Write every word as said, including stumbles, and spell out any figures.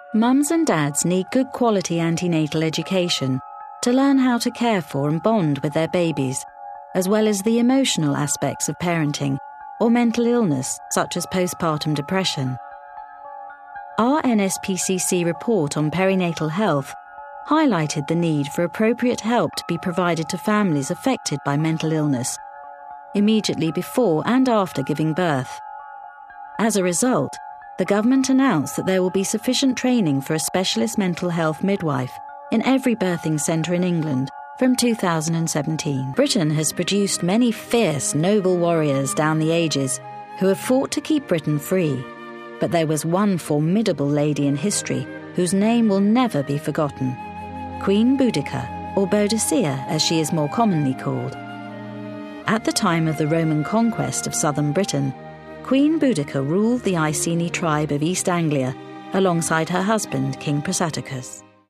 Mums and dads need good quality antenatal education to learn how to care for and bond with their babies, as well as the emotional aspects of parenting or mental illness such as postpartum depression. Our N S P C C report on perinatal health highlighted the need for appropriate help to be provided to families affected by mental illness immediately before and after giving birth. As a result, the government announced that there will be sufficient training for a specialist mental health midwife in every birthing centre in England from two thousand seventeen. Britain has produced many fierce, noble warriors down the ages who have fought to keep Britain free. But there was one formidable lady in history whose name will never be forgotten: Queen Boudica, or Boadicea as she is more commonly called. At the time of the Roman conquest of southern Britain, Queen Boudica ruled the Iceni tribe of East Anglia alongside her husband, King Prasatakus.